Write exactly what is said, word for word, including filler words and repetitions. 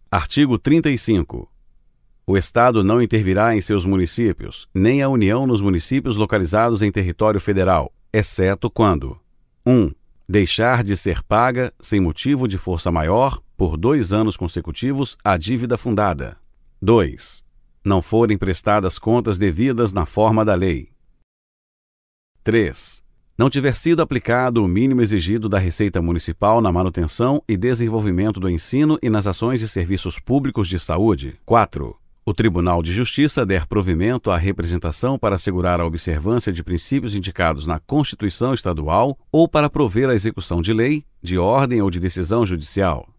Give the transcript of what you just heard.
Artigo trinta e cinco. O Estado não intervirá em seus municípios, nem a União nos municípios localizados em território federal, exceto quando: um. Deixar de ser paga, sem motivo de força maior, por dois anos consecutivos, a dívida fundada. dois. Não forem prestadas contas devidas na forma da lei. três. Não tiver sido aplicado o mínimo exigido da Receita Municipal na manutenção e desenvolvimento do ensino e nas ações de serviços públicos de saúde. quatro. O Tribunal de Justiça der provimento à representação para assegurar a observância de princípios indicados na Constituição Estadual ou para prover a execução de lei, de ordem ou de decisão judicial.